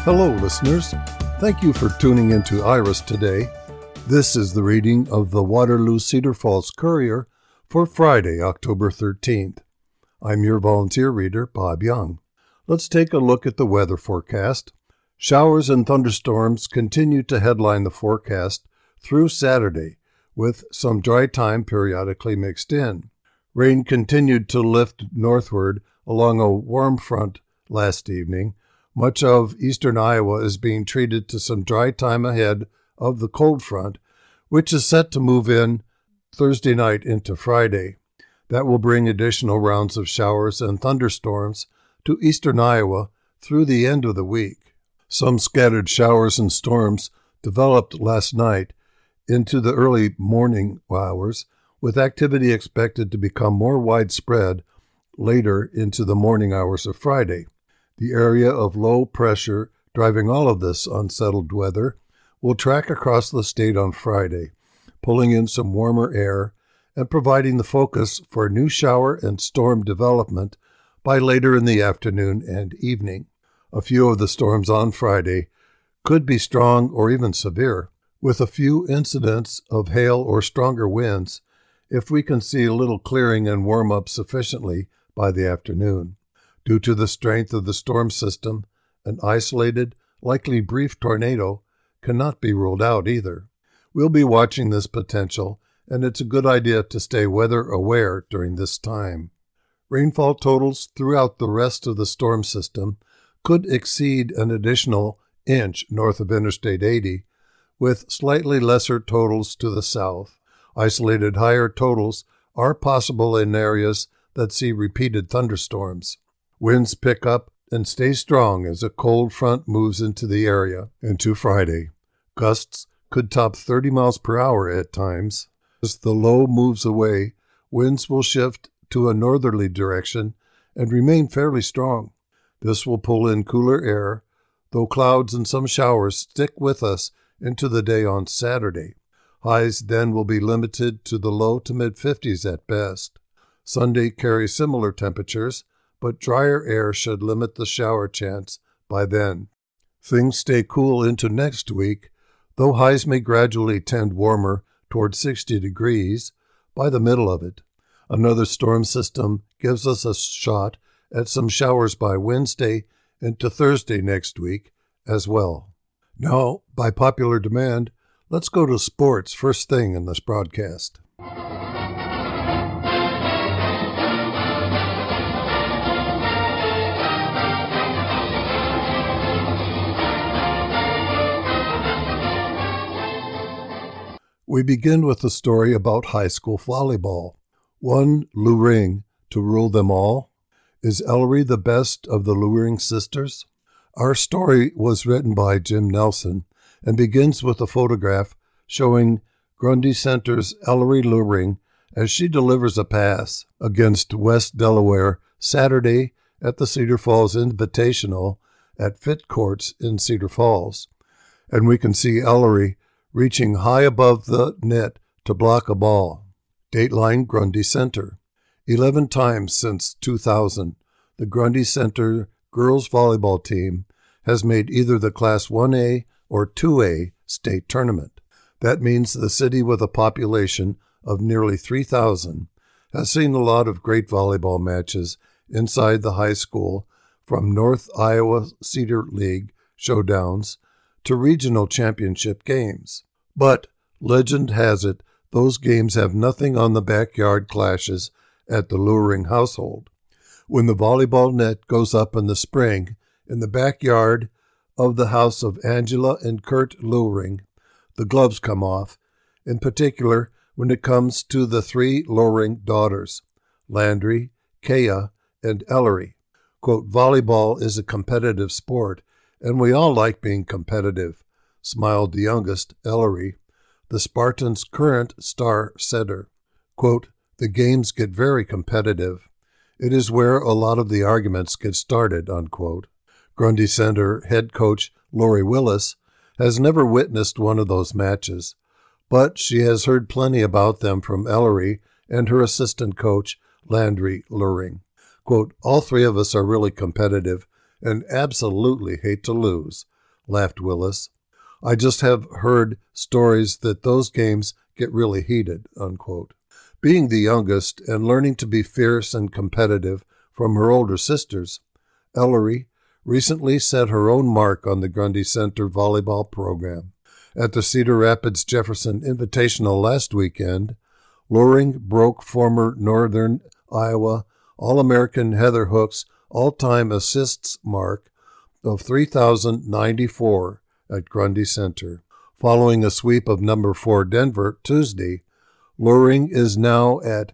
Hello, listeners. Thank you for tuning into Iris today. This is the reading of the Waterloo Cedar Falls Courier for Friday, October 13th. I'm your volunteer reader, Bob Young. Let's take a look at the weather forecast. Showers and thunderstorms continue to headline the forecast through Saturday, with some dry time periodically mixed in. Rain continued to lift northward along a warm front last evening. Much of eastern Iowa is being treated to some dry time ahead of the cold front, which is set to move in Thursday night into Friday. That will bring additional rounds of showers and thunderstorms to eastern Iowa through the end of the week. Some scattered showers and storms developed last night into the early morning hours, with activity expected to become more widespread later into the morning hours of Friday. The area of low pressure driving all of this unsettled weather will track across the state on Friday, pulling in some warmer air and providing the focus for new shower and storm development by later in the afternoon and evening. A few of the storms on Friday could be strong or even severe, with a few incidents of hail or stronger winds if we can see a little clearing and warm up sufficiently by the afternoon. Due to the strength of the storm system, an isolated, likely brief tornado cannot be ruled out either. We'll be watching this potential, and it's a good idea to stay weather aware during this time. Rainfall totals throughout the rest of the storm system could exceed an additional inch north of Interstate 80, with slightly lesser totals to the south. Isolated higher totals are possible in areas that see repeated thunderstorms. Winds pick up and stay strong as a cold front moves into the area into Friday. Gusts could top 30 miles per hour at times. As the low moves away, winds will shift to a northerly direction and remain fairly strong. This will pull in cooler air, though clouds and some showers stick with us into the day on Saturday. Highs then will be limited to the low to mid-50s at best. Sunday carries similar temperatures, but drier air should limit the shower chance by then. Things stay cool into next week, though highs may gradually tend warmer toward 60 degrees by the middle of it. Another storm system gives us a shot at some showers by Wednesday into Thursday next week as well. Now, by popular demand, let's go to sports first thing in this broadcast. We begin with a story about high school volleyball. One Luring to rule them all? Is Ellery the best of the Luring sisters? Our story was written by Jim Nelson and begins with a photograph showing Grundy Center's Ellery Luring as she delivers a pass against West Delaware Saturday at the Cedar Falls Invitational at Fit Courts in Cedar Falls. And we can see Ellery reaching high above the net to block a ball. Dateline Grundy Center. 11 times since 2000, the Grundy Center girls volleyball team has made either the Class 1A or 2A state tournament. That means the city with a population of nearly 3,000 has seen a lot of great volleyball matches inside the high school, from North Iowa Cedar League showdowns to regional championship games. But legend has it those games have nothing on the backyard clashes at the Luring household. When the volleyball net goes up in the spring in the backyard of the house of Angela and Kurt Luring, the gloves come off, in particular when it comes to the three Luring daughters, Landry, Kea, and Ellery. Quote, volleyball is a competitive sport, and we all like being competitive, smiled the youngest, Ellery, the Spartans' current star setter. Quote, the games get very competitive. It is where a lot of the arguments get started, unquote. Grundy Center head coach Lori Willis has never witnessed one of those matches, but she has heard plenty about them from Ellery and her assistant coach, Landry Luring. Quote, all three of us are really competitive and absolutely hate to lose, laughed Willis. I just have heard stories that those games get really heated, unquote. Being the youngest and learning to be fierce and competitive from her older sisters, Ellery recently set her own mark on the Grundy Center volleyball program. At the Cedar Rapids Jefferson Invitational last weekend, Loring broke former Northern Iowa All-American Heather Hook's all-time assists mark of 3,094 at Grundy Center. Following a sweep of number 4 Denver Tuesday, Loring is now at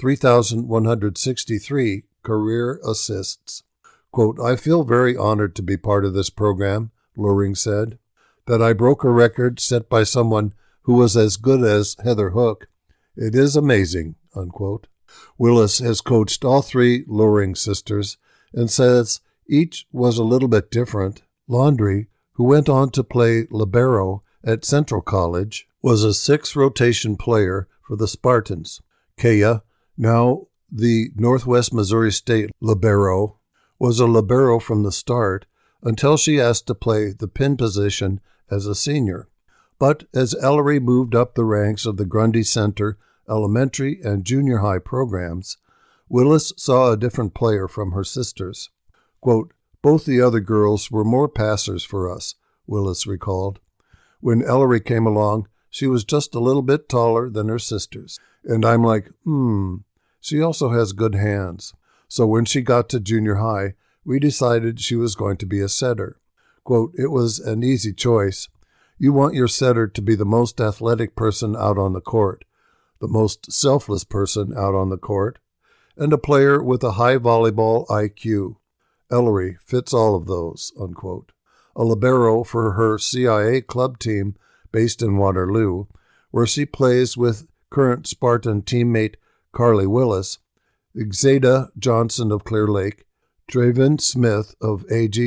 3,163 career assists. Quote, I feel very honored to be part of this program, Loring said. That I broke a record set by someone who was as good as Heather Hook. It is amazing, unquote. Willis has coached all 3 Loring sisters and says each was a little bit different. Laundrie, who went on to play libero at Central College, was a 6-rotation player for the Spartans. Kaya, now the Northwest Missouri State libero, was a libero from the start until she asked to play the pin position as a senior. But as Ellery moved up the ranks of the Grundy Center elementary and junior high programs, Willis saw a different player from her sisters. Quote, both the other girls were more passers for us, Willis recalled. When Ellery came along, she was just a little bit taller than her sisters. And I'm like, she also has good hands. So when she got to junior high, we decided she was going to be a setter. Quote, it was an easy choice. You want your setter to be the most athletic person out on the court, the most selfless person out on the court, and a player with a high volleyball IQ. Ellery fits all of those, unquote. A libero for her CIA club team based in Waterloo, where she plays with current Spartan teammate Carly Willis, Xada Johnson of Clear Lake, Draven Smith of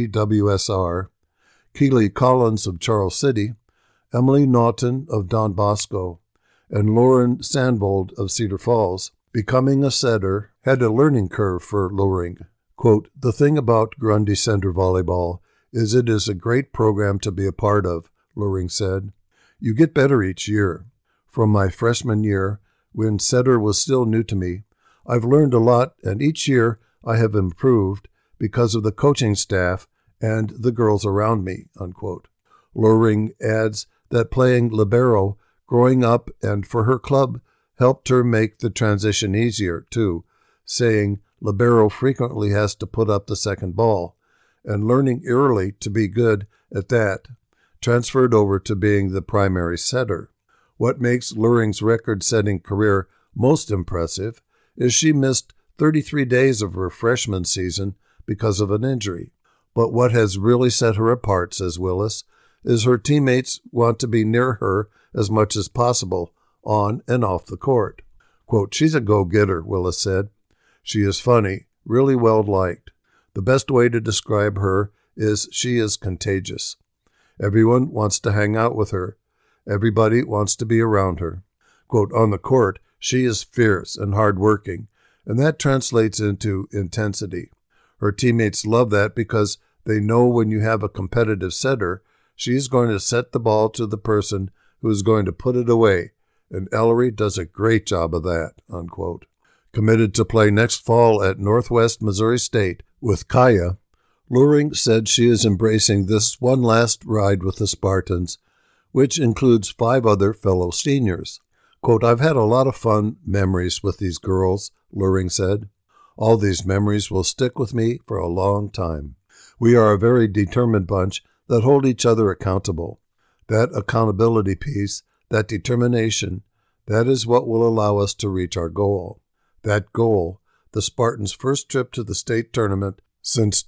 AGWSR, Keely Collins of Charles City, Emily Naughton of Don Bosco, and Lauren Sandvold of Cedar Falls. Becoming a setter had a learning curve for Loring. Quote, the thing about Grundy Center volleyball is it is a great program to be a part of, Loring said. You get better each year. From my freshman year, when setter was still new to me, I've learned a lot, and each year I have improved because of the coaching staff and the girls around me, unquote. Loring adds that playing libero growing up and for her club helped her make the transition easier, too, saying libero frequently has to put up the second ball, and learning early to be good at that transferred over to being the primary setter. What makes Loring's record-setting career most impressive is she missed 33 days of her freshman season because of an injury. But what has really set her apart, says Willis, is her teammates want to be near her as much as possible, on and off the court. Quote, she's a go-getter, Willis said. She is funny, really well-liked. The best way to describe her is she is contagious. Everyone wants to hang out with her. Everybody wants to be around her. Quote, on the court, she is fierce and hard-working, and that translates into intensity. Her teammates love that because they know when you have a competitive setter, she is going to set the ball to the person who is going to put it away, and Ellery does a great job of that, unquote. Committed to play next fall at Northwest Missouri State with Kaya, Loring said she is embracing this one last ride with the Spartans, which includes 5 other fellow seniors. Quote, I've had a lot of fun memories with these girls, Loring said. All these memories will stick with me for a long time. We are a very determined bunch that hold each other accountable. That accountability piece, that determination, that is what will allow us to reach our goal. That goal, the Spartans' first trip to the state tournament since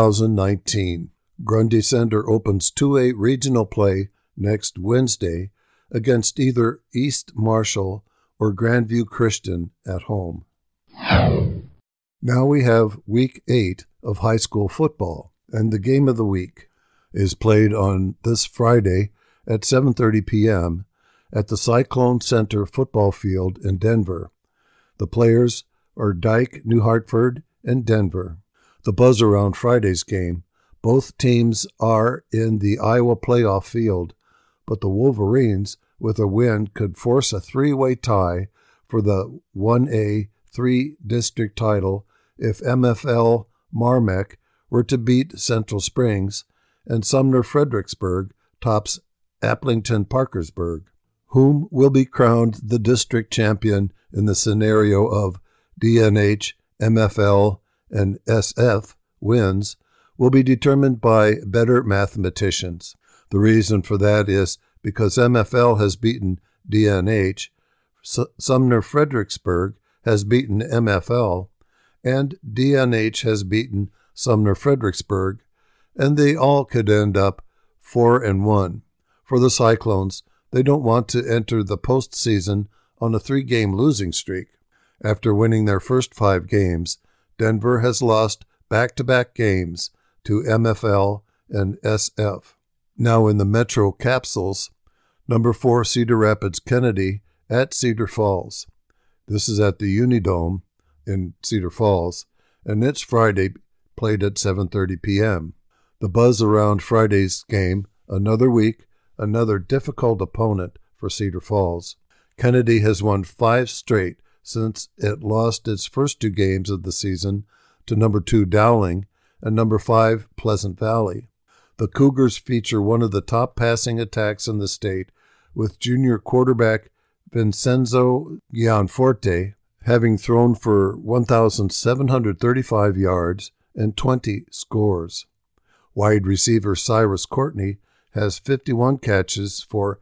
2019. Grundy Center opens 2A regional play next Wednesday against either East Marshall or Grandview Christian at home. Now we have Week 8 of high school football, and the game of the week is played on this Friday at 7:30 p.m. at the Cyclone Center football field in Denver. The players are Dike, New Hartford, and Denver. The buzz around Friday's game Both teams are in the Iowa playoff field, but the Wolverines, with a win, could force a three-way tie for the 1A 3-district title if MFL Marmac were to beat Central Springs and Sumner Fredericksburg tops Aplington Parkersburg. Whom will be crowned the district champion in the scenario of DNH, MFL, and SF wins will be determined by better mathematicians. The reason for that is because MFL has beaten DNH, Sumner Fredericksburg has beaten MFL, and DNH has beaten Sumner Fredericksburg, and they all could end up 4-1. For the Cyclones, they don't want to enter the postseason on a 3-game losing streak. After winning their first 5 games, Denver has lost back-to-back games to MFL and SF. Now in the Metro Capsules, number 4 Cedar Rapids Kennedy at Cedar Falls. This is at the Unidome in Cedar Falls, and it's Friday, played at 7:30 p.m. The buzz around Friday's game, another week, another difficult opponent for Cedar Falls. Kennedy has won 5 straight since it lost its first 2 games of the season to number 2 Dowling and number 5 Pleasant Valley. The Cougars feature one of the top passing attacks in the state, with junior quarterback Vincenzo Gianforte having thrown for 1,735 yards and 20 scores. Wide receiver Cyrus Courtney has 51 catches for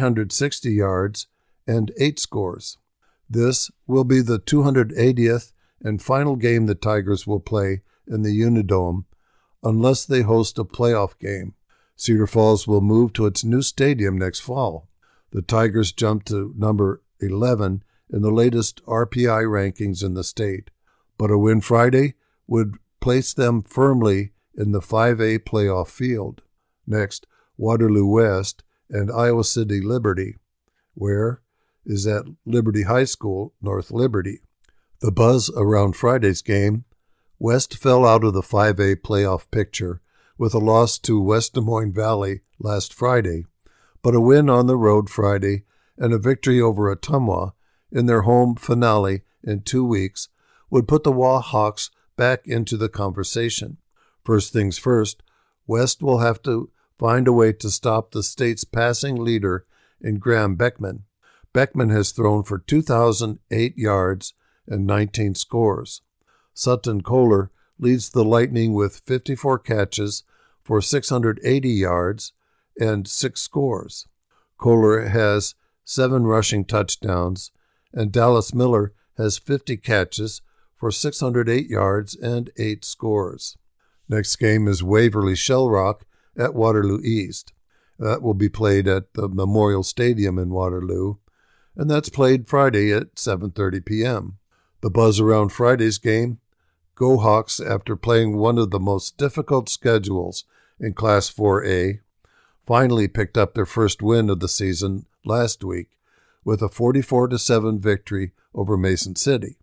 860 yards and 8 scores. This will be the 280th and final game the Tigers will play in the Unidome unless they host a playoff game. Cedar Falls will move to its new stadium next fall. The Tigers jumped to number 11 in the latest RPI rankings in the state, but a win Friday would place them firmly in the 5A playoff field. Next, Waterloo West and Iowa City Liberty, where is at Liberty High School, North Liberty. The buzz around Friday's game, West fell out of the 5A playoff picture with a loss to West Des Moines Valley last Friday, but a win on the road Friday and a victory over Ottumwa in their home finale in 2 weeks would put the Wahawks back into the conversation. First things first, West will have to find a way to stop the state's passing leader in Graham Beckman. Beckman has thrown for 2,008 yards and 19 scores. Sutton Kohler leads the Lightning with 54 catches for 680 yards and 6 scores. Kohler has 7 rushing touchdowns, and Dallas Miller has 50 catches for 608 yards and 8 scores. Next game is Waverly Shell Rock at Waterloo East. That will be played at the Memorial Stadium in Waterloo, and that's played Friday at 7:30 p.m. The buzz around Friday's game, Go Hawks, after playing one of the most difficult schedules in Class 4A, finally picked up their first win of the season last week with a 44-7 victory over Mason City.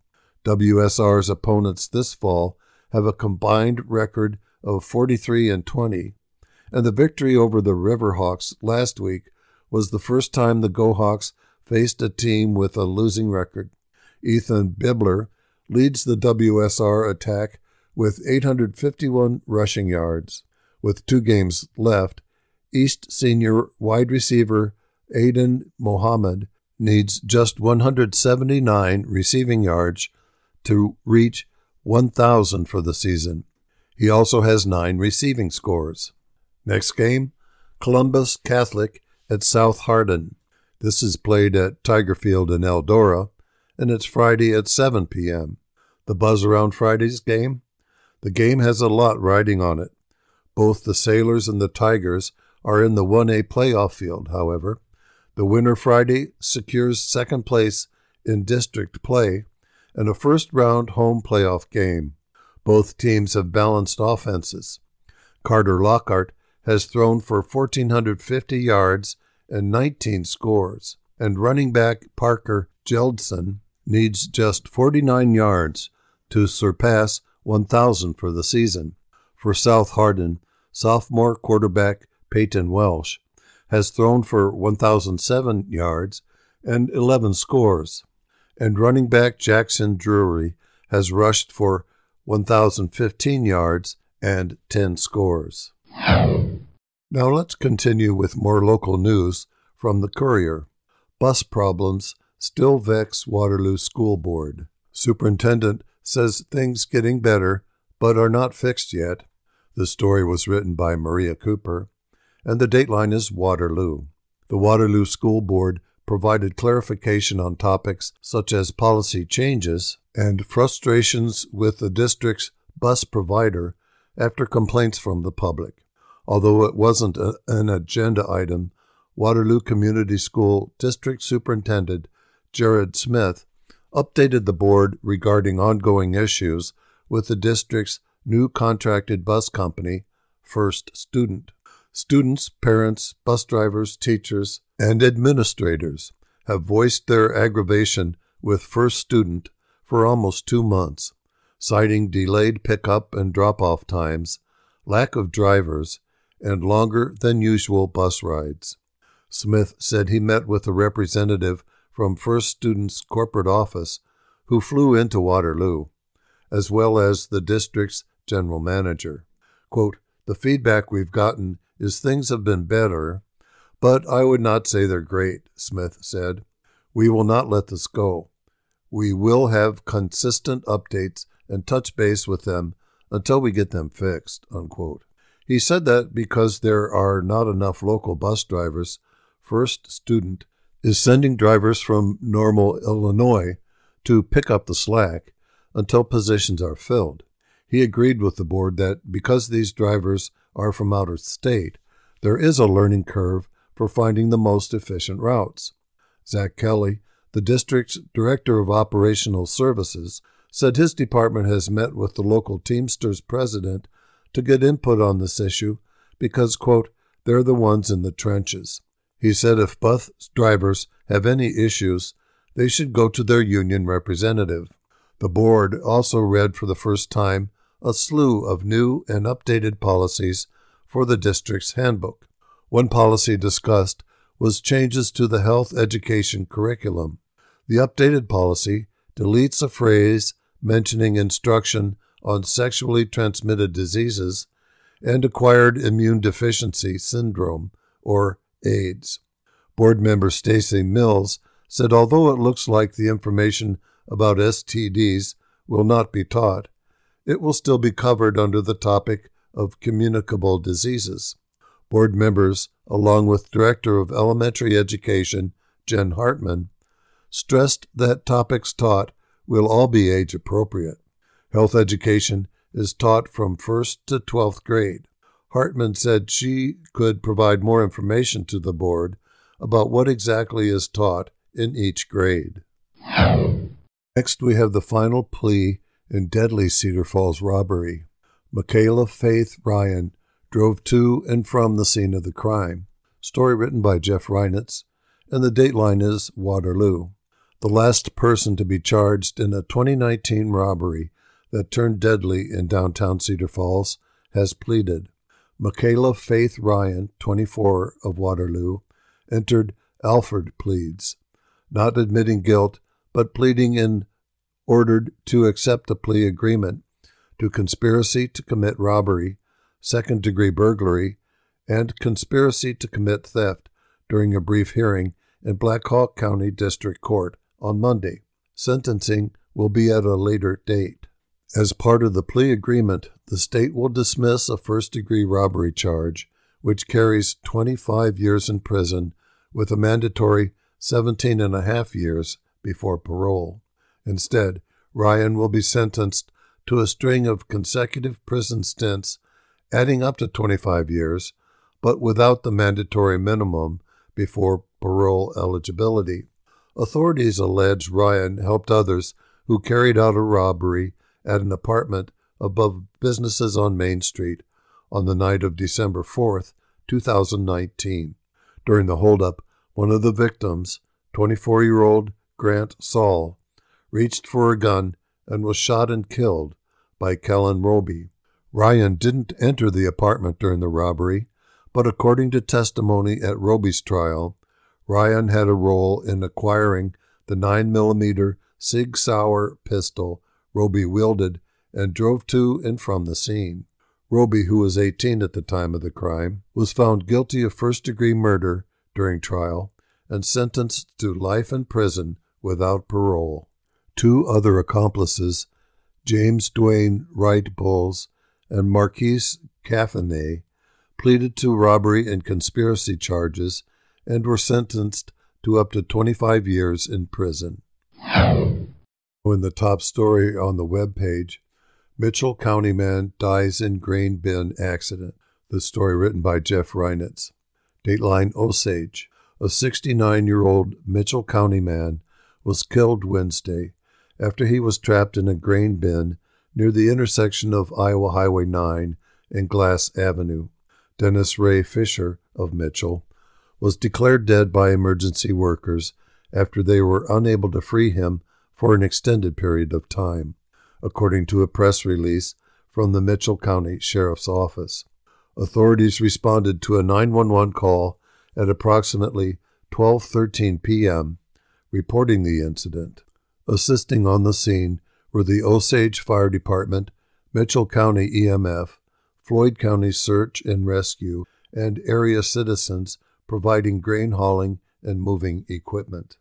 WSR's opponents this fall have a combined record of 43-20, and the victory over the Riverhawks last week was the first time the Go Hawks faced a team with a losing record. Ethan Bibler leads the WSR attack with 851 rushing yards. With 2 games left, East senior wide receiver Aiden Mohammed needs just 179 receiving yards to reach 1,000 for the season. He also has 9 receiving scores. Next game, Columbus Catholic at South Hardin. This is played at Tiger Field in Eldora, and it's Friday at 7 p.m. The buzz around Friday's game? The game has a lot riding on it. Both the Sailors and the Tigers are in the 1A playoff field, however. The winner Friday secures second place in district play and a first-round home playoff game. Both teams have balanced offenses. Carter Lockhart has thrown for 1,450 yards and 19 scores, and running back Parker Jeldson needs just 49 yards to surpass 1,000 for the season. For South Hardin, sophomore quarterback Peyton Welsh has thrown for 1,007 yards and 11 scores, and running back Jackson Drury has rushed for 1,015 yards and 10 scores. Now let's continue with more local news from the Courier. Bus problems still vex Waterloo School Board. Superintendent says things getting better, but are not fixed yet. The story was written by Maria Cooper, and the dateline is Waterloo. The Waterloo School Board provided clarification on topics such as policy changes and frustrations with the district's bus provider after complaints from the public. Although it wasn't an agenda item, Waterloo Community School District Superintendent Jared Smith updated the board regarding ongoing issues with the district's new contracted bus company, First Student. Students, parents, bus drivers, teachers, and administrators have voiced their aggravation with First Student for almost 2 months, citing delayed pickup and drop-off times, lack of drivers, and longer than usual bus rides. Smith said he met with a representative from First Student's corporate office who flew into Waterloo, as well as the district's general manager. Quote, "The feedback we've gotten is things have been better, but I would not say they're great," Smith said. "We will not let this go. We will have consistent updates and touch base with them until we get them fixed," unquote. He said that because there are not enough local bus drivers, First Student is sending drivers from Normal, Illinois to pick up the slack until positions are filled. He agreed with the board that because these drivers are from out of state, there is a learning curve for finding the most efficient routes. Zach Kelly, the district's Director of Operational Services, said his department has met with the local Teamsters president to get input on this issue because, quote, "they're the ones in the trenches." He said if bus drivers have any issues, they should go to their union representative. The board also read for the first time a slew of new and updated policies for the district's handbook. One policy discussed was changes to the health education curriculum. The updated policy deletes a phrase mentioning instruction on sexually transmitted diseases and acquired immune deficiency syndrome, or AIDS. Board member Stacy Mills said although it looks like the information about STDs will not be taught, it will still be covered under the topic of communicable diseases. Board members, along with Director of Elementary Education Jen Hartman, stressed that topics taught will all be age-appropriate. Health education is taught from 1st to 12th grade. Hartman said she could provide more information to the board about what exactly is taught in each grade. Next, we have the final plea in deadly Cedar Falls robbery. Michaela Faith Ryan drove to and from the scene of the crime. Story written by Jeff Reinitz, and the dateline is Waterloo. The last person to be charged in a 2019 robbery that turned deadly in downtown Cedar Falls has pleaded. Michaela Faith Ryan, 24, of Waterloo, entered Alford pleads, not admitting guilt, but pleading in ordered to accept a plea agreement to conspiracy to commit robbery, second-degree burglary, and conspiracy to commit theft during a brief hearing in Black Hawk County District Court on Monday. Sentencing will be at a later date. As part of the plea agreement, the state will dismiss a first-degree robbery charge, which carries 25 years in prison with a mandatory 17.5 years before parole. Instead, Ryan will be sentenced to a string of consecutive prison stints, adding up to 25 years, but without the mandatory minimum before parole eligibility. Authorities allege Ryan helped others who carried out a robbery at an apartment above businesses on Main Street on the night of December 4th, 2019. During the holdup, one of the victims, 24-year-old Grant Saul, reached for a gun and was shot and killed by Kellen Roby. Ryan didn't enter the apartment during the robbery, but according to testimony at Roby's trial, Ryan had a role in acquiring the 9mm Sig Sauer pistol Roby wielded and drove to and from the scene. Roby, who was 18 at the time of the crime, was found guilty of first-degree murder during trial and sentenced to life in prison without parole. Two other accomplices, James Dwayne Wright Bowles and Marquise Caffinet, pleaded to robbery and conspiracy charges and were sentenced to up to 25 years in prison. In the top story on the webpage, Mitchell County man dies in grain bin accident. The story written by Jeff Reinitz. Dateline Osage. A 69-year-old Mitchell County man was killed Wednesday after he was trapped in a grain bin near the intersection of Iowa Highway 9 and Glass Avenue. Dennis Ray Fisher of Mitchell was declared dead by emergency workers after they were unable to free him for an extended period of time, according to a press release from the Mitchell County Sheriff's Office. Authorities responded to a 911 call at approximately 12:13 p.m., reporting the incident. Assisting on the scene were the Osage Fire Department, Mitchell County EMF, Floyd County Search and Rescue, and area citizens providing grain hauling and moving equipment.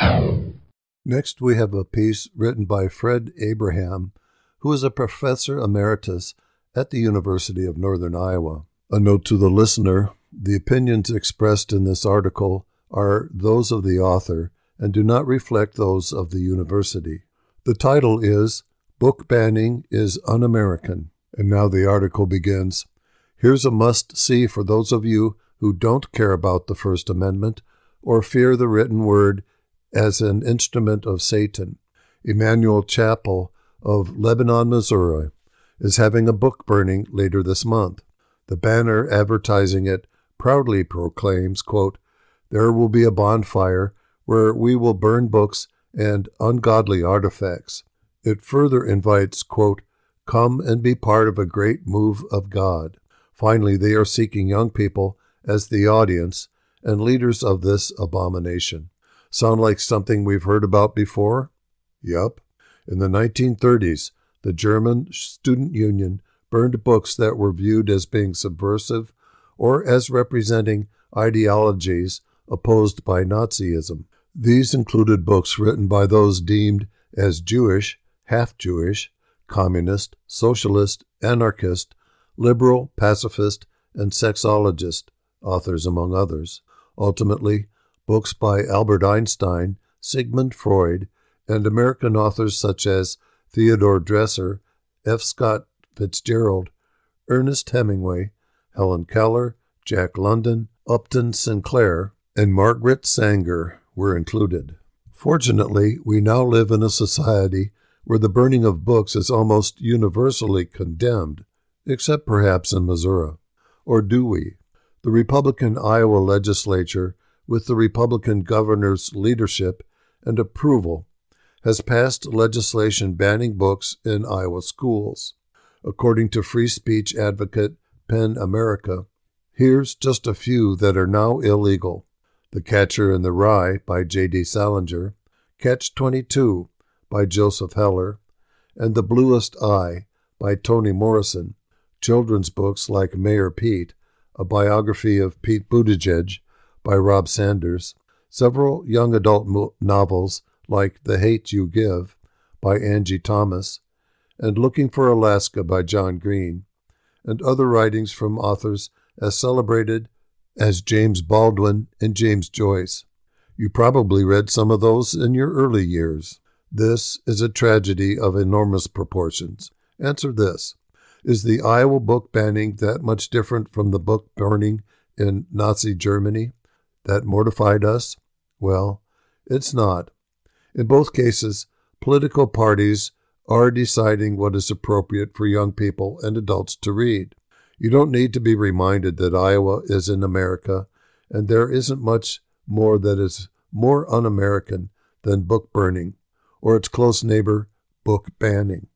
Next, we have a piece written by Fred Abraham, who is a professor emeritus at the University of Northern Iowa. A note to the listener, the opinions expressed in this article are those of the author and do not reflect those of the university. The title is Book Banning is Un-American. And now the article begins. Here's a must-see for those of you who don't care about the First Amendment or fear the written word as an instrument of Satan. Emmanuel Chapel of Lebanon, Missouri, is having a book burning later this month. The banner advertising it proudly proclaims, quote, "There will be a bonfire where we will burn books and ungodly artifacts." It further invites, quote, "Come and be part of a great move of God." Finally, they are seeking young people as the audience and leaders of this abomination. Sound like something we've heard about before? Yup. In the 1930s, the German Student Union burned books that were viewed as being subversive or as representing ideologies opposed by Nazism. These included books written by those deemed as Jewish, half-Jewish, communist, socialist, anarchist, liberal, pacifist, and sexologist, authors among others. Ultimately, books by Albert Einstein, Sigmund Freud, and American authors such as Theodore Dreiser, F. Scott Fitzgerald, Ernest Hemingway, Helen Keller, Jack London, Upton Sinclair, and Margaret Sanger were included. Fortunately, we now live in a society where the burning of books is almost universally condemned, except perhaps in Missouri. Or do we? The Republican Iowa legislature, with the Republican governor's leadership and approval, has passed legislation banning books in Iowa schools. According to free speech advocate PEN America, here's just a few that are now illegal. The Catcher in the Rye by J.D. Salinger, Catch-22 by Joseph Heller, and The Bluest Eye by Toni Morrison. Children's books like Mayor Pete, a biography of Pete Buttigieg by Rob Sanders, several young adult novels like The Hate You Give by Angie Thomas, and Looking for Alaska by John Green, and other writings from authors as celebrated as James Baldwin and James Joyce. You probably read some of those in your early years. This is a tragedy of enormous proportions. Answer this. Is the Iowa book banning that much different from the book burning in Nazi Germany that mortified us? Well, it's not. In both cases, political parties are deciding what is appropriate for young people and adults to read. You don't need to be reminded that Iowa is in America, and there isn't much more that is more un-American than book burning, or its close neighbor, book banning.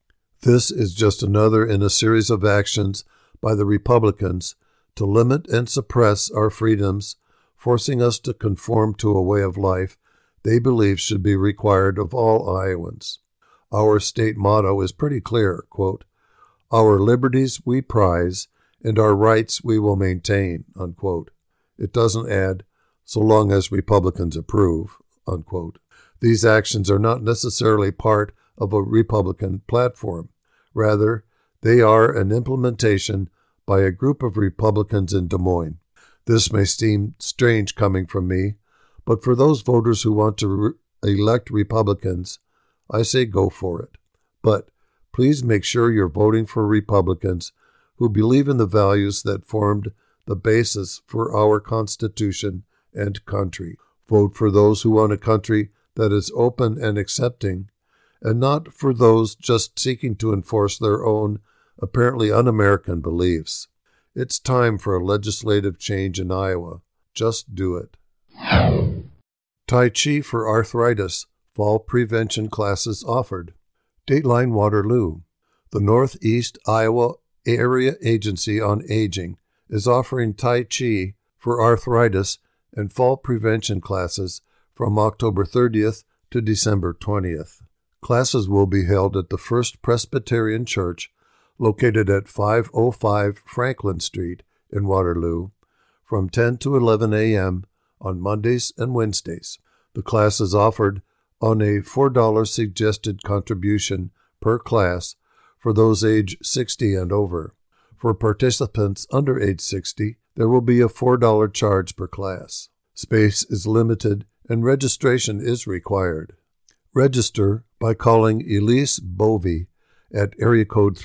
This is just another in a series of actions by the Republicans to limit and suppress our freedoms, forcing us to conform to a way of life they believe should be required of all Iowans. Our state motto is pretty clear, quote, "Our liberties we prize, and our rights we will maintain," unquote. It doesn't add, "so long as Republicans approve," unquote. These actions are not necessarily part of a Republican platform. Rather, they are an implementation by a group of Republicans in Des Moines. This may seem strange coming from me, but for those voters who want to elect Republicans, I say go for it. But please make sure you're voting for Republicans who believe in the values that formed the basis for our Constitution and country. Vote for those who want a country that is open and accepting, and not for those just seeking to enforce their own, apparently un-American beliefs. It's time for a legislative change in Iowa. Just do it. Tai Chi for arthritis, fall prevention classes offered. Dateline Waterloo. The Northeast Iowa Area Agency on Aging is offering Tai Chi for arthritis and fall prevention classes from October 30th to December 20th. Classes will be held at the First Presbyterian Church, located at 505 Franklin Street in Waterloo, from 10 to 11 a.m. on Mondays and Wednesdays. The class is offered on a $4 suggested contribution per class for those age 60 and over. For participants under age 60, there will be a $4 charge per class. Space is limited and registration is required. Register by calling Elise Bovey at area code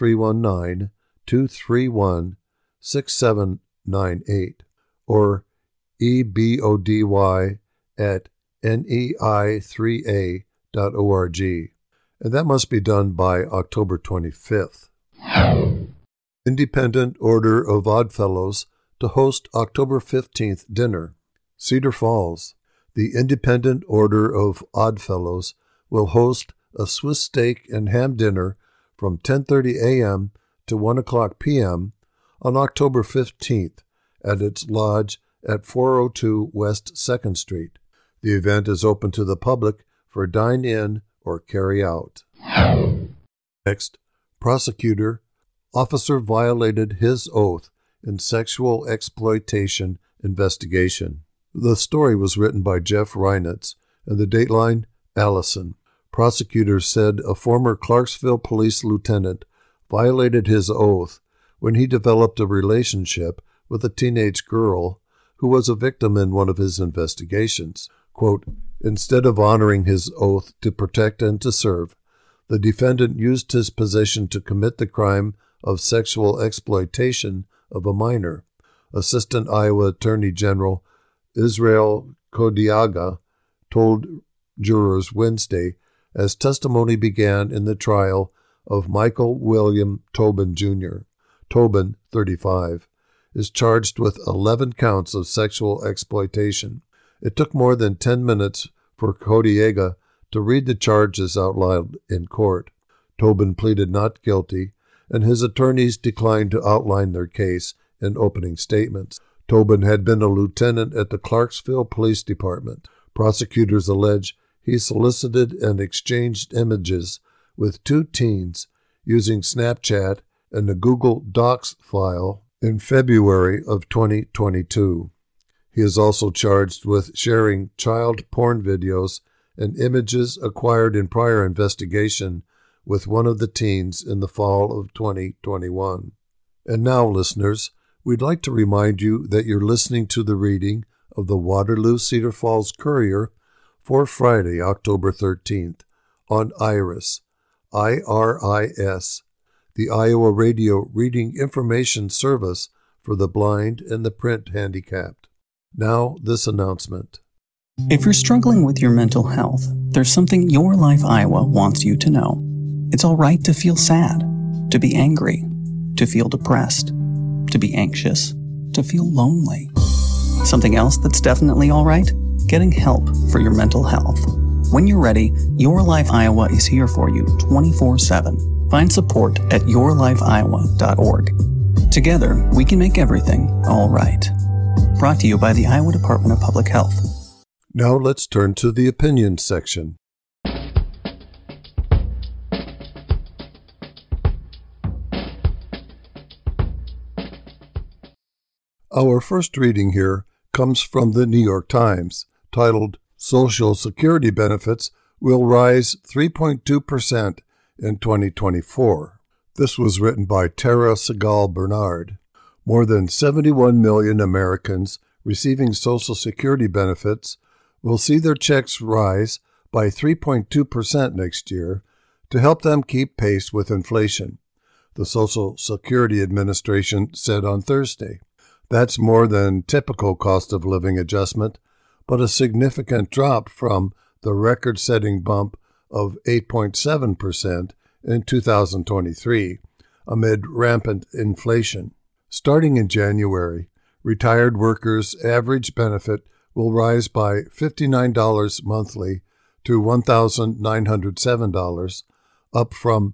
319-231-6798 or ebody at nei3a.org, and that must be done by October 25th. Independent Order of Oddfellows to host October 15th dinner. Cedar Falls. The Independent Order of Oddfellows will host a Swiss steak and ham dinner from 10:30 a.m. to 1 o'clock p.m. on October 15th at its lodge at 402 West 2nd Street. The event is open to the public for dine-in or carry-out. Next, prosecutor. Officer violated his oath in sexual exploitation investigation. The story was written by Jeff Reinitz, and the dateline, Allison. Prosecutors said a former Clarksville police lieutenant violated his oath when he developed a relationship with a teenage girl who was a victim in one of his investigations. Quote, "Instead of honoring his oath to protect and to serve, the defendant used his position to commit the crime of sexual exploitation of a minor," Assistant Iowa Attorney General Israel Kodiaga told jurors Wednesday as testimony began in the trial of Michael William Tobin, Jr. Tobin, 35, is charged with 11 counts of sexual exploitation. It took more than 10 minutes for Kodiaga to read the charges out loud in court. Tobin pleaded not guilty, and his attorneys declined to outline their case in opening statements. Tobin had been a lieutenant at the Clarksville Police Department. Prosecutors allege he solicited and exchanged images with two teens using Snapchat and the Google Docs file in February of 2022. He is also charged with sharing child porn videos and images acquired in prior investigation with one of the teens in the fall of 2021. And now, listeners, we'd like to remind you that you're listening to the reading of the Waterloo Cedar Falls Courier for Friday, October 13th, on IRIS, I-R-I-S, the Iowa Radio Reading Information Service for the blind and the print handicapped. Now, this announcement. If you're struggling with your mental health, there's something Your Life Iowa wants you to know. It's all right to feel sad, to be angry, to feel depressed, to be anxious, to feel lonely. Something else that's definitely all right? Getting help for your mental health. When you're ready, Your Life Iowa is here for you 24/7. Find support at yourlifeiowa.org. Together, we can make everything all right. Brought to you by the Iowa Department of Public Health. Now let's turn to the opinions section. Our first reading here comes from the New York Times, titled Social Security Benefits Will Rise 3.2% in 2024. This was written by Tara Segal Bernard. More than 71 million Americans receiving Social Security benefits will see their checks rise by 3.2% next year to help them keep pace with inflation, the Social Security Administration said on Thursday. That's more than typical cost of living adjustment, but a significant drop from the record-setting bump of 8.7% in 2023 amid rampant inflation. Starting in January, retired workers' average benefit will rise by $59 monthly to $1,907, up from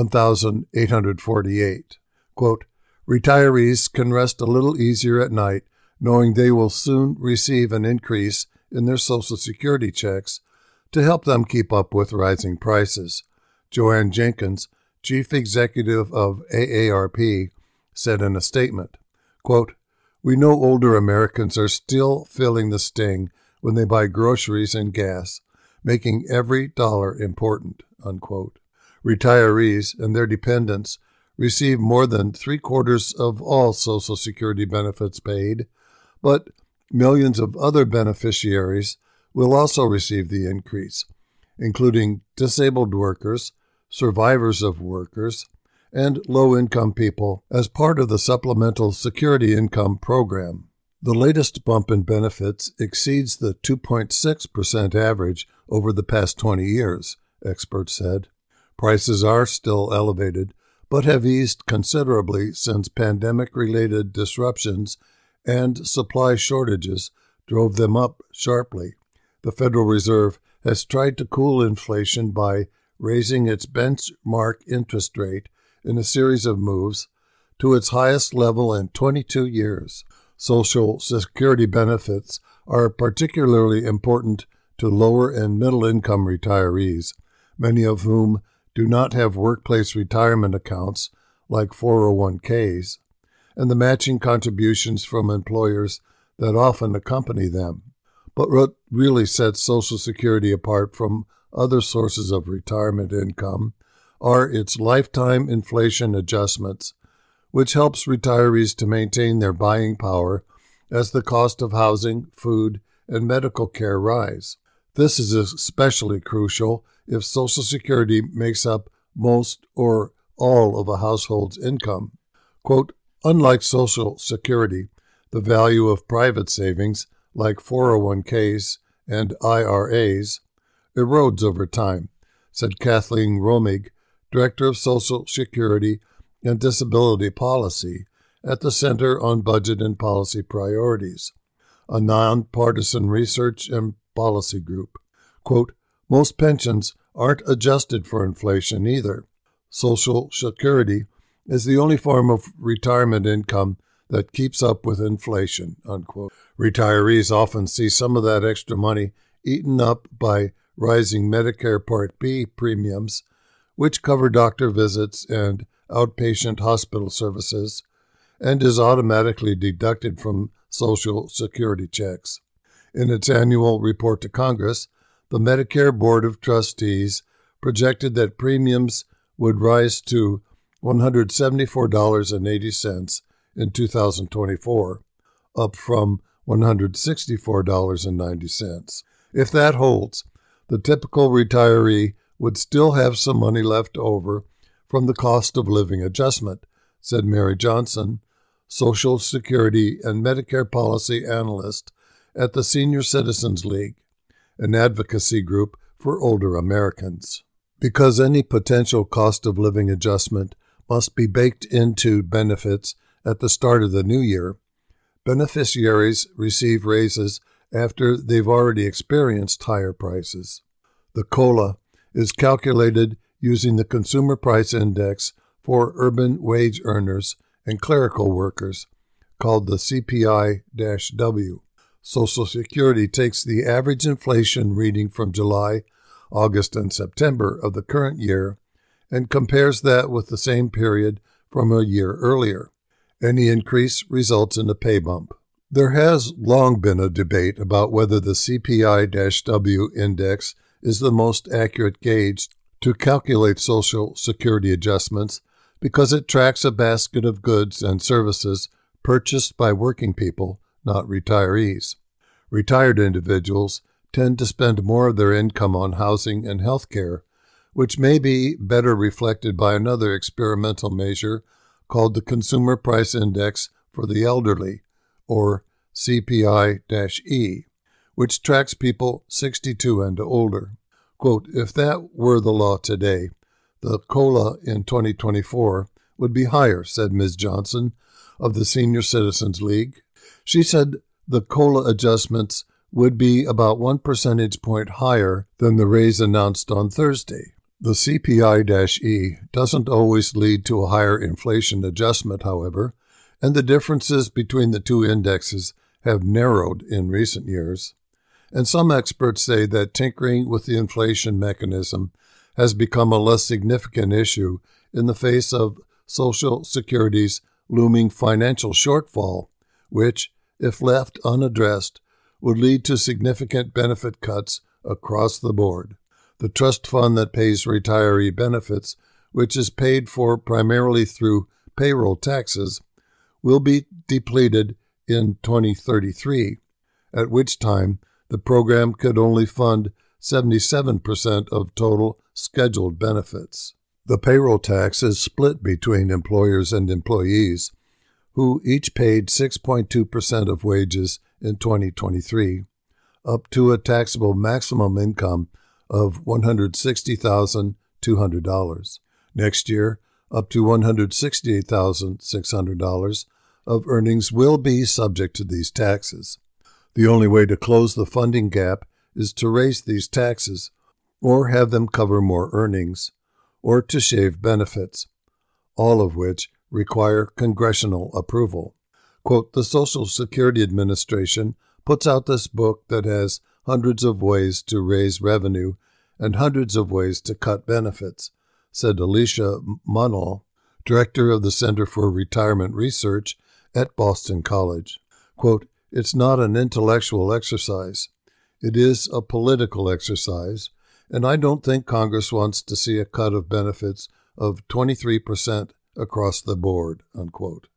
$1,848. Quote, retirees can rest a little easier at night knowing they will soon receive an increase in their Social Security checks to help them keep up with rising prices, Joanne Jenkins, chief executive of AARP, said in a statement. Quote, we know older Americans are still feeling the sting when they buy groceries and gas, making every dollar important, unquote. Retirees and their dependents receive more than 3/4 of all Social Security benefits paid, but millions of other beneficiaries will also receive the increase, including disabled workers, survivors of workers, and low-income people as part of the Supplemental Security Income Program. The latest bump in benefits exceeds the 2.6% average over the past 20 years, experts said. Prices are still elevated, but have eased considerably since pandemic-related disruptions and supply shortages drove them up sharply. The Federal Reserve has tried to cool inflation by raising its benchmark interest rate in a series of moves to its highest level in 22 years. Social Security benefits are particularly important to lower and middle-income retirees, many of whom do not have workplace retirement accounts like 401ks, and the matching contributions from employers that often accompany them. But what really sets Social Security apart from other sources of retirement income are its lifetime inflation adjustments, which helps retirees to maintain their buying power as the cost of housing, food, and medical care rise. This is especially crucial if Social Security makes up most or all of a household's income. Quote, unlike Social Security, the value of private savings, like 401ks and IRAs, erodes over time, said Kathleen Romig, Director of Social Security and Disability Policy at the Center on Budget and Policy Priorities, a nonpartisan research and policy group. Quote, most pensions aren't adjusted for inflation either. Social Security is the only form of retirement income that keeps up with inflation, unquote. Retirees often see some of that extra money eaten up by rising Medicare Part B premiums, which cover doctor visits and outpatient hospital services, and is automatically deducted from Social Security checks. In its annual report to Congress, the Medicare Board of Trustees projected that premiums would rise to $174.80 in 2024, up from $164.90. If that holds, the typical retiree would still have some money left over from the cost of living adjustment, said Mary Johnson, Social Security and Medicare policy analyst at the Senior Citizens League, an advocacy group for older Americans. Because any potential cost of living adjustment must be baked into benefits at the start of the new year, beneficiaries receive raises after they've already experienced higher prices. The COLA is calculated using the Consumer Price Index for urban wage earners and clerical workers, called the CPI-W. Social Security takes the average inflation reading from July, August, and September of the current year and compares that with the same period from a year earlier. Any increase results in a pay bump. There has long been a debate about whether the CPI-W index is the most accurate gauge to calculate Social Security adjustments because it tracks a basket of goods and services purchased by working people, not retirees. Retired individuals tend to spend more of their income on housing and health care, which may be better reflected by another experimental measure called the Consumer Price Index for the Elderly, or CPI-E, which tracks people 62 and older. Quote, if that were the law today, the COLA in 2024 would be higher, said Ms. Johnson of the Senior Citizens League. She said the COLA adjustments would be about 1 percentage point higher than the raise announced on Thursday. The CPI-E doesn't always lead to a higher inflation adjustment, however, and the differences between the two indexes have narrowed in recent years. And some experts say that tinkering with the inflation mechanism has become a less significant issue in the face of Social Security's looming financial shortfall, which, if left unaddressed, would lead to significant benefit cuts across the board. The trust fund that pays retiree benefits, which is paid for primarily through payroll taxes, will be depleted in 2033, at which time the program could only fund 77% of total scheduled benefits. The payroll tax is split between employers and employees, who each paid 6.2% of wages in 2023, up to a taxable maximum income of $160,200. Next year, up to $168,600 of earnings will be subject to these taxes. The only way to close the funding gap is to raise these taxes, or have them cover more earnings, or to shave benefits, all of which require congressional approval. Quote, the Social Security Administration puts out this book that has hundreds of ways to raise revenue and hundreds of ways to cut benefits, said Alicia Munnell, director of the Center for Retirement Research at Boston College. Quote, it's not an intellectual exercise. It is a political exercise, and I don't think Congress wants to see a cut of benefits of 23% across the board, unquote.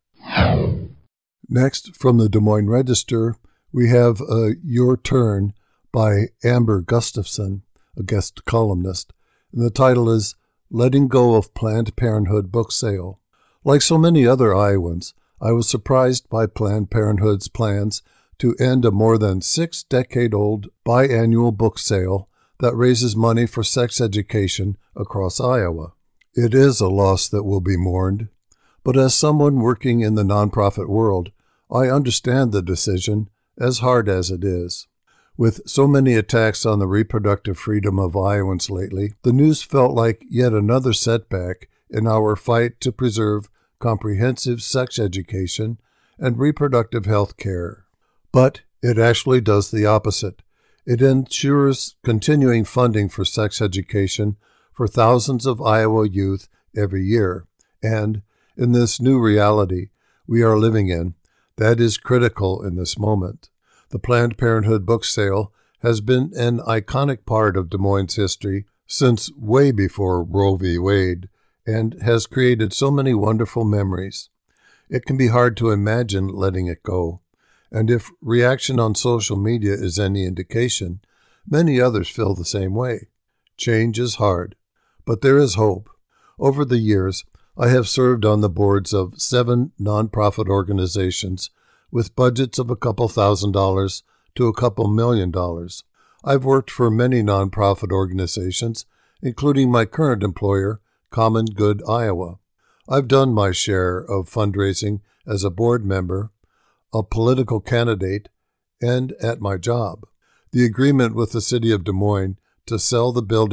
Next, from the Des Moines Register, we have Your Turn by Amber Gustafson, a guest columnist, and the title is Letting Go of Planned Parenthood Book Sale. Like so many other Iowans, I was surprised by Planned Parenthood's plans to end a more than 6-decade-old biannual book sale that raises money for sex education across Iowa. It is a loss that will be mourned, but as someone working in the nonprofit world, I understand the decision, as hard as it is. With so many attacks on the reproductive freedom of Iowans lately, the news felt like yet another setback in our fight to preserve comprehensive sex education and reproductive health care. But it actually does the opposite. It ensures continuing funding for sex education for thousands of Iowa youth every year, and in this new reality we are living in, that is critical in this moment. The Planned Parenthood book sale has been an iconic part of Des Moines' history since way before Roe v. Wade, and has created so many wonderful memories. It can be hard to imagine letting it go, and if reaction on social media is any indication, many others feel the same way. Change is hard, but there is hope. Over the years, I have served on the boards of 7 nonprofit organizations with budgets of a couple $1,000s to a couple $1 million. I've worked for many nonprofit organizations, including my current employer, Common Good Iowa. I've done my share of fundraising as a board member, a political candidate, and at my job. The agreement with the city of Des Moines to sell the building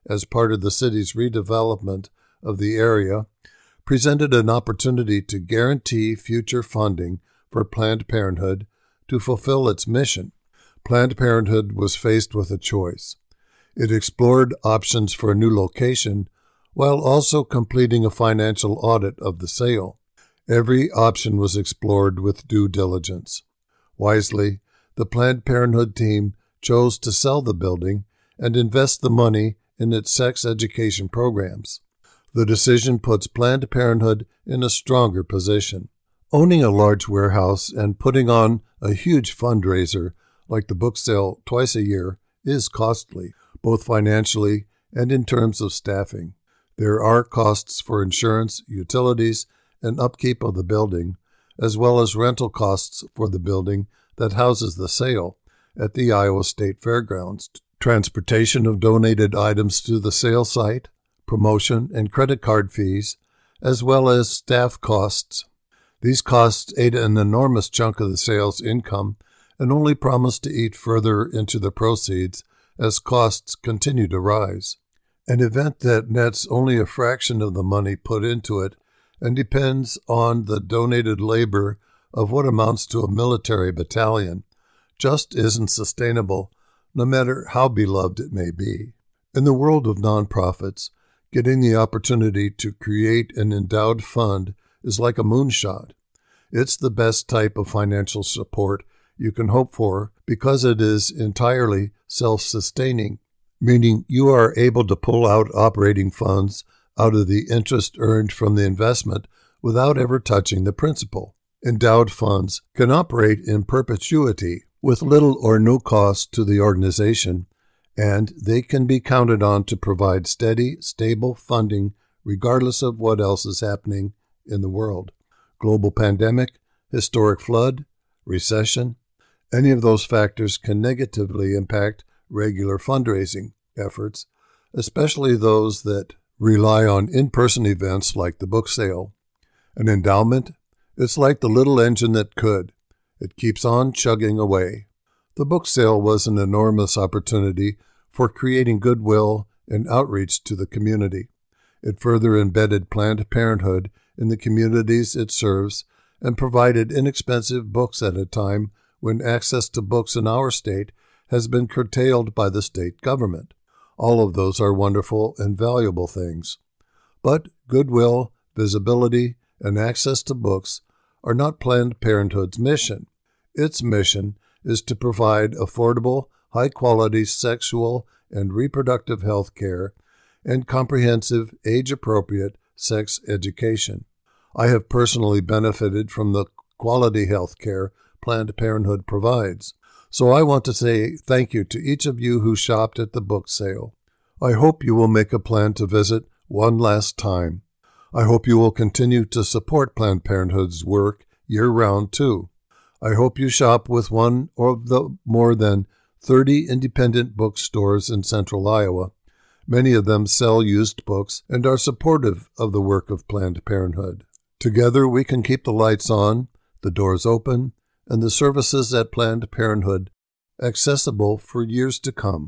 as part of the city's redevelopment of the area, presented an opportunity to guarantee future funding for Planned Parenthood to fulfill its mission. Planned Parenthood was faced with a choice. It explored options for a new location while also completing a financial audit of the sale. Every option was explored with due diligence. Wisely, the Planned Parenthood team chose to sell the building and invest the money in its sex education programs. The decision puts Planned Parenthood in a stronger position. Owning a large warehouse and putting on a huge fundraiser like the book sale twice a year is costly, both financially and in terms of staffing. There are costs for insurance, utilities, and upkeep of the building, as well as rental costs for the building that houses the sale at the Iowa State Fairgrounds, transportation of donated items to the sale site, promotion and credit card fees, as well as staff costs. These costs ate an enormous chunk of the sales income and only promise to eat further into the proceeds as costs continue to rise. An event that nets only a fraction of the money put into it and depends on the donated labor of what amounts to a military battalion just isn't sustainable, no matter how beloved it may be. In the world of nonprofits, getting the opportunity to create an endowed fund is like a moonshot. It's the best type of financial support you can hope for because it is entirely self-sustaining, meaning you are able to pull out operating funds out of the interest earned from the investment without ever touching the principal. Endowed funds can operate in perpetuity with little or no cost to the organization, and they can be counted on to provide steady, stable funding regardless of what else is happening in the world. Global pandemic, historic flood, recession, any of those factors can negatively impact regular fundraising efforts, especially those that rely on in-person events like the book sale. An endowment, it's like the little engine that could. It keeps on chugging away. The book sale was an enormous opportunity for creating goodwill and outreach to the community. It further embedded Planned Parenthood in the communities it serves and provided inexpensive books at a time when access to books in our state has been curtailed by the state government. All of those are wonderful and valuable things. But goodwill, visibility, and access to books are not Planned Parenthood's mission. Its mission is to provide affordable, high-quality sexual and reproductive health care and comprehensive, age-appropriate sex education. I have personally benefited from the quality health care Planned Parenthood provides, so I want to say thank you to each of you who shopped at the book sale. I hope you will make a plan to visit one last time. I hope you will continue to support Planned Parenthood's work year-round, too. I hope you shop with one of the more than 30 independent bookstores in central Iowa. Many of them sell used books and are supportive of the work of Planned Parenthood. Together we can keep the lights on, the doors open, and the services at Planned Parenthood accessible for years to come.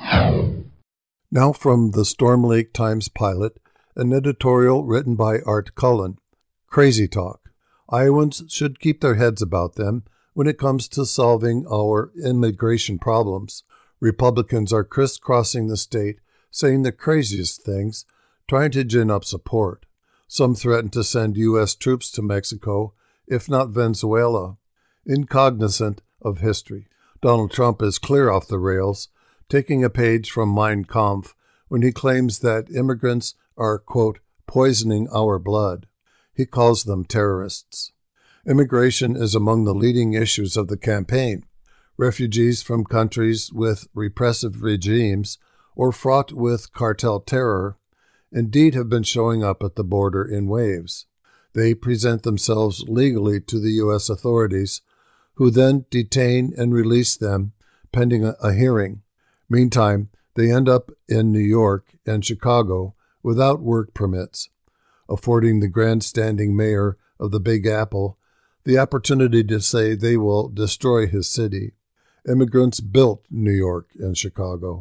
Now from the Storm Lake Times Pilot, an editorial written by Art Cullen. Crazy talk. Iowans should keep their heads about them when it comes to solving our immigration problems. Republicans are crisscrossing the state, saying the craziest things, trying to gin up support. Some threaten to send U.S. troops to Mexico, if not Venezuela. Incognizant of history, Donald Trump is clear off the rails, taking a page from Mein Kampf when he claims that immigrants are, quote, poisoning our blood. He calls them terrorists. Immigration is among the leading issues of the campaign. Refugees from countries with repressive regimes or fraught with cartel terror indeed have been showing up at the border in waves. They present themselves legally to the U.S. authorities, who then detain and release them pending a hearing. Meantime, they end up in New York and Chicago without work permits, affording the grandstanding mayor of the Big Apple the opportunity to say they will destroy his city. Immigrants built New York and Chicago.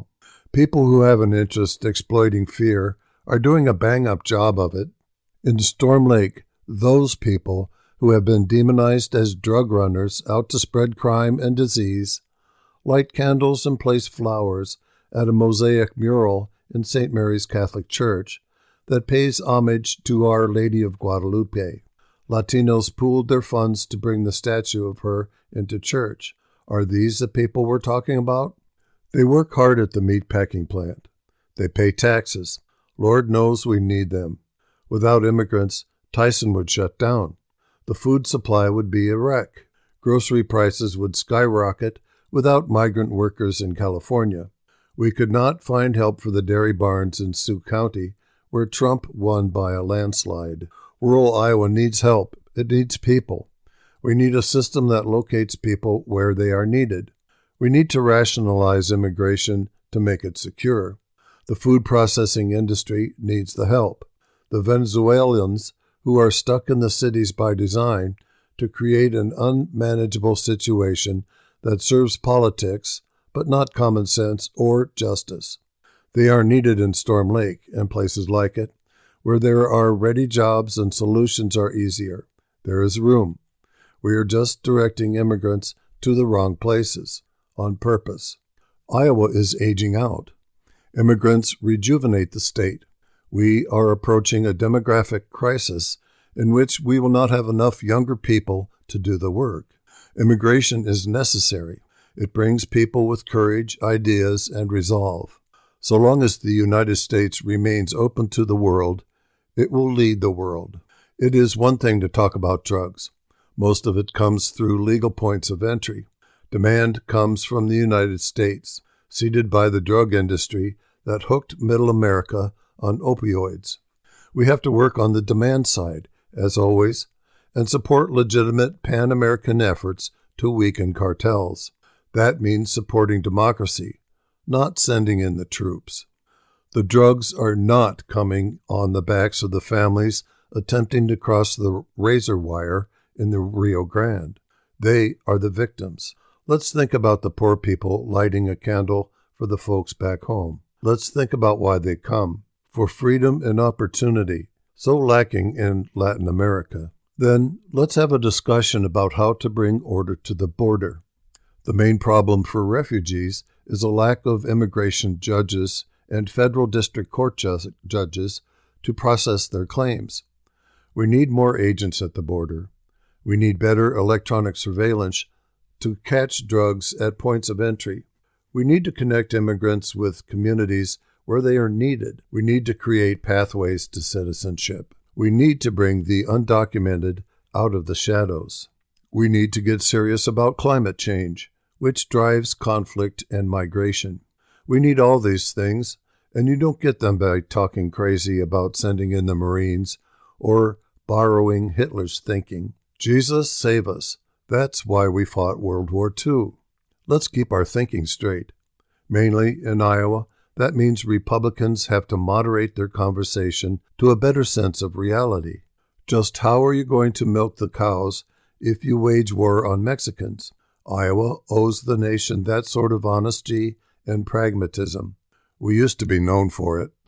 People who have an interest exploiting fear are doing a bang-up job of it. In Storm Lake, those people who have been demonized as drug runners out to spread crime and disease light candles and place flowers at a mosaic mural in St. Mary's Catholic Church that pays homage to Our Lady of Guadalupe. Latinos pooled their funds to bring the statue of her into church. Are these the people we're talking about? They work hard at the meatpacking plant. They pay taxes. Lord knows we need them. Without immigrants, Tyson would shut down. The food supply would be a wreck. Grocery prices would skyrocket without migrant workers in California. We could not find help for the dairy barns in Sioux County, where Trump won by a landslide. Rural Iowa needs help. It needs people. We need a system that locates people where they are needed. We need to rationalize immigration to make it secure. The food processing industry needs the help. The Venezuelans who are stuck in the cities by design to create an unmanageable situation that serves politics, but not common sense or justice. They are needed in Storm Lake and places like it, where there are ready jobs and solutions are easier. There is room. We are just directing immigrants to the wrong places, on purpose. Iowa is aging out. Immigrants rejuvenate the state. We are approaching a demographic crisis in which we will not have enough younger people to do the work. Immigration is necessary. It brings people with courage, ideas, and resolve. So long as the United States remains open to the world, it will lead the world. It is one thing to talk about drugs. Most of it comes through legal points of entry. Demand comes from the United States, seeded by the drug industry that hooked Middle America on opioids. We have to work on the demand side, as always, and support legitimate Pan-American efforts to weaken cartels. That means supporting democracy, not sending in the troops. The drugs are not coming on the backs of the families attempting to cross the razor wire in the Rio Grande. They are the victims. Let's think about the poor people lighting a candle for the folks back home. Let's think about why they come. For freedom and opportunity, so lacking in Latin America. Then let's have a discussion about how to bring order to the border. The main problem for refugees is a lack of immigration judges and federal district court judges to process their claims. We need more agents at the border. We need better electronic surveillance to catch drugs at points of entry. We need to connect immigrants with communities where they are needed. We need to create pathways to citizenship. We need to bring the undocumented out of the shadows. We need to get serious about climate change, which drives conflict and migration. We need all these things, and you don't get them by talking crazy about sending in the Marines or borrowing Hitler's thinking. Jesus, save us. That's why we fought World War II. Let's keep our thinking straight. Mainly in Iowa, that means Republicans have to moderate their conversation to a better sense of reality. Just how are you going to milk the cows if you wage war on Mexicans? Iowa owes the nation that sort of honesty and pragmatism. We used to be known for it.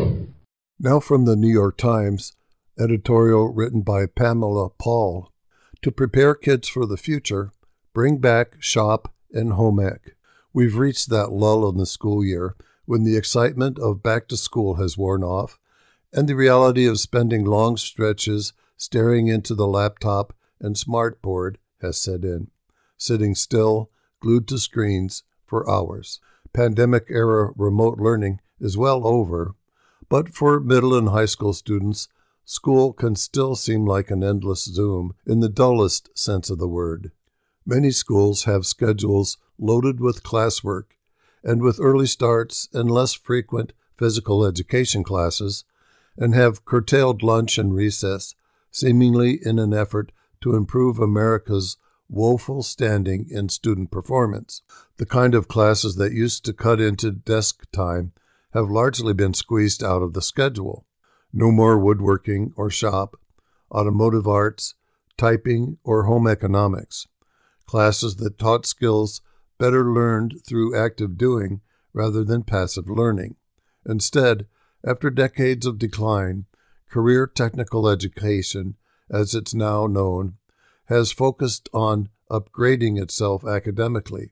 Now from the New York Times, editorial written by Pamela Paul. To prepare kids for the future, bring back SHOP and home ec. We've reached that lull in the school year when the excitement of back to school has worn off and the reality of spending long stretches staring into the laptop and smartboard has set in, sitting still, glued to screens for hours. Pandemic-era remote learning is well over, but for middle and high school students, school can still seem like an endless Zoom in the dullest sense of the word. Many schools have schedules loaded with classwork, and with early starts and less frequent physical education classes, and have curtailed lunch and recess, seemingly in an effort to improve America's woeful standing in student performance. The kind of classes that used to cut into desk time have largely been squeezed out of the schedule. No more woodworking or shop, automotive arts, typing, or home economics. Classes that taught skills better learned through active doing rather than passive learning. Instead, after decades of decline, career technical education, as it's now known, has focused on upgrading itself academically.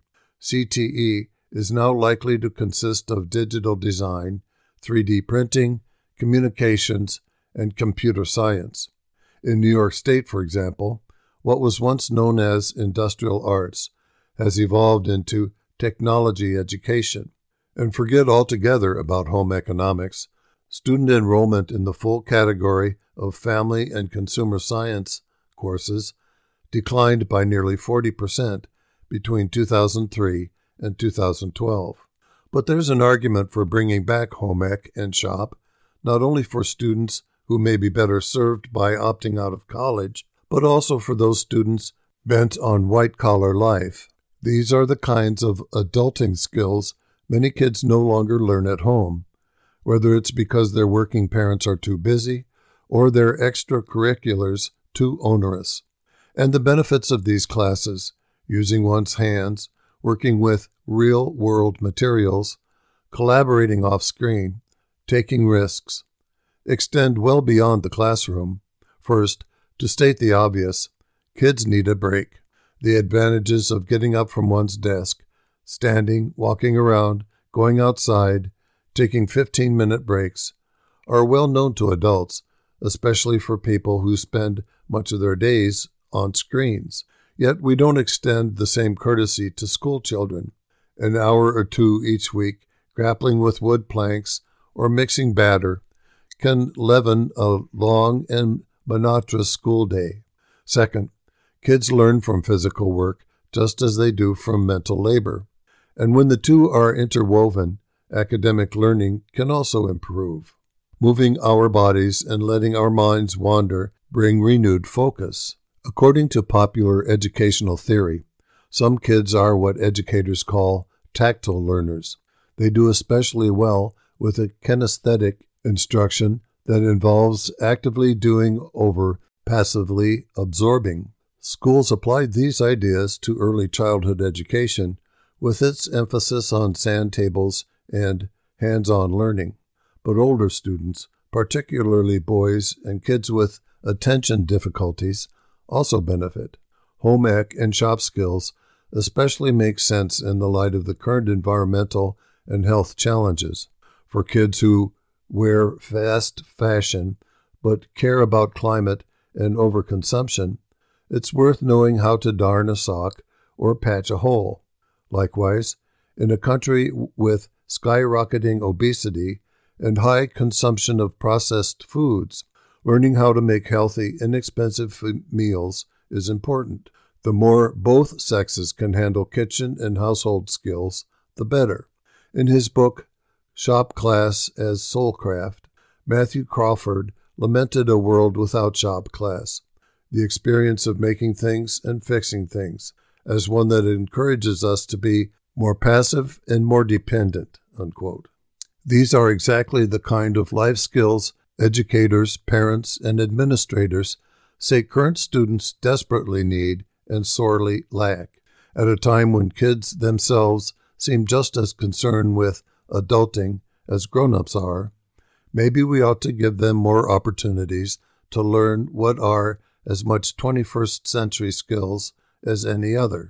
CTE is now likely to consist of digital design, 3D printing, communications, and computer science. In New York State, for example, what was once known as industrial arts has evolved into technology education. And forget altogether about home economics. Student enrollment in the full category of family and consumer science courses declined by nearly 40% between 2003 and 2012. But there's an argument for bringing back home ec and shop, not only for students who may be better served by opting out of college, but also for those students bent on white-collar life. These are the kinds of adulting skills many kids no longer learn at home, whether it's because their working parents are too busy or their extracurriculars too onerous. And the benefits of these classes, using one's hands, working with real-world materials, collaborating off-screen, taking risks, extend well beyond the classroom. First, to state the obvious, kids need a break. The advantages of getting up from one's desk, standing, walking around, going outside, taking 15-minute breaks, are well known to adults, especially for people who spend much of their days on screens. Yet we don't extend the same courtesy to school children. An hour or two each week grappling with wood planks or mixing batter can leaven a long and monotonous school day. Second, kids learn from physical work just as they do from mental labor. And when the two are interwoven, academic learning can also improve. Moving our bodies and letting our minds wander bring renewed focus. According to popular educational theory, some kids are what educators call tactile learners. They do especially well with a kinesthetic instruction that involves actively doing over passively absorbing. Schools applied these ideas to early childhood education with its emphasis on sand tables and hands-on learning. But older students, particularly boys and kids with attention difficulties, also benefit. Home ec and shop skills especially make sense in the light of the current environmental and health challenges. For kids who wear fast fashion but care about climate and overconsumption, it's worth knowing how to darn a sock or patch a hole. Likewise, in a country with skyrocketing obesity and high consumption of processed foods, learning how to make healthy, inexpensive meals is important. The more both sexes can handle kitchen and household skills, the better. In his book, Shop Class as Soulcraft, Matthew Crawford lamented a world without shop class, the experience of making things and fixing things, as one that encourages us to be more passive and more dependent, unquote. These are exactly the kind of life skills educators, parents, and administrators say current students desperately need and sorely lack, at a time when kids themselves seem just as concerned with adulting as grown-ups are. Maybe we ought to give them more opportunities to learn what are as much 21st century skills as any other.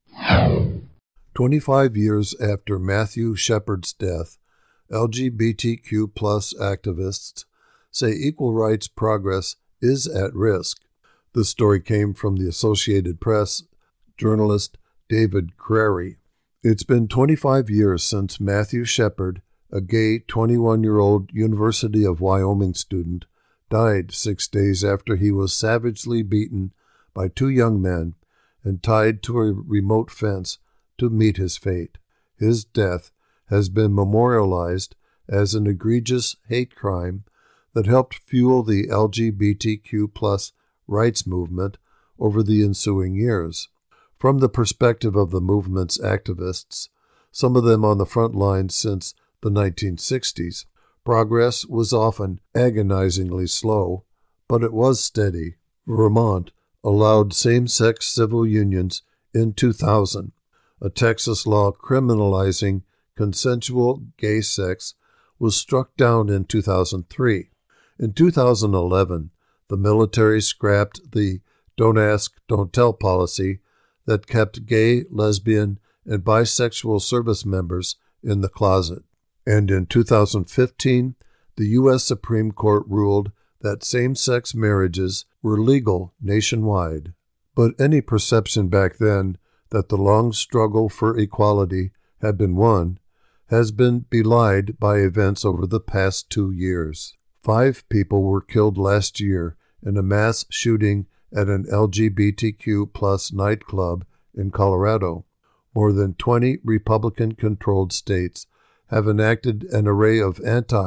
25 years after Matthew Shepard's death, LGBTQ+ activists say equal rights progress is at risk. The story came from the Associated Press journalist David Crary. It's been 25 years since Matthew Shepard, a gay 21-year-old University of Wyoming student, died 6 days after he was savagely beaten by two young men and tied to a remote fence to meet his fate. His death has been memorialized as an egregious hate crime that helped fuel the LGBTQ+ rights movement over the ensuing years. From the perspective of the movement's activists, some of them on the front lines since the 1960s, progress was often agonizingly slow, but it was steady. Vermont allowed same-sex civil unions in 2000, a Texas law criminalizing consensual gay sex was struck down in 2003. In 2011, the military scrapped the Don't Ask, Don't Tell policy that kept gay, lesbian, and bisexual service members in the closet. And in 2015, the U.S. Supreme Court ruled that same-sex marriages were legal nationwide. But any perception back then that the long struggle for equality had been won has been belied by events over the past 2 years. 5 people were killed last year in a mass shooting at an LGBTQ+ nightclub in Colorado. More than 20 Republican-controlled states have enacted an array of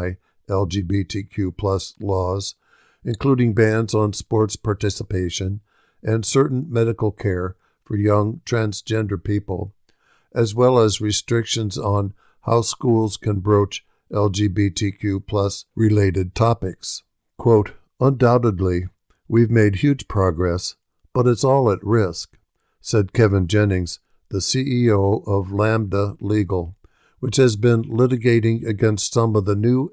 anti-LGBTQ+ laws, including bans on sports participation and certain medical care for young transgender people, as well as restrictions on how schools can broach LGBTQ+ related topics. Quote, "Undoubtedly, we've made huge progress, but it's all at risk," said Kevin Jennings, the CEO of Lambda Legal, which has been litigating against some of the new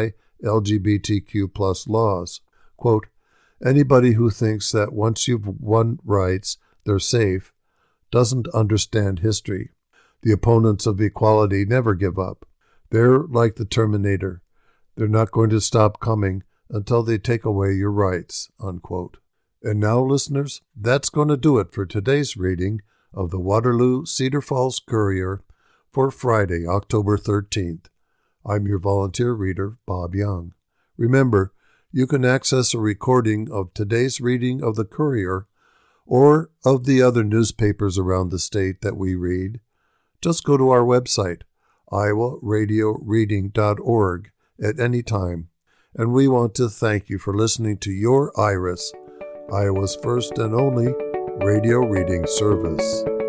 anti-LGBTQ+ laws. Quote, "Anybody who thinks that once you've won rights, they're safe, doesn't understand history. The opponents of equality never give up. They're like the Terminator. They're not going to stop coming until they take away your rights," unquote. And now, listeners, that's going to do it for today's reading of the Waterloo Cedar Falls Courier for Friday, October 13th. I'm your volunteer reader, Bob Young. Remember, you can access a recording of today's reading of the Courier or of the other newspapers around the state that we read. Just go to our website, iowaradioreading.org, at any time. And we want to thank you for listening to your IRIS, Iowa's first and only radio reading service.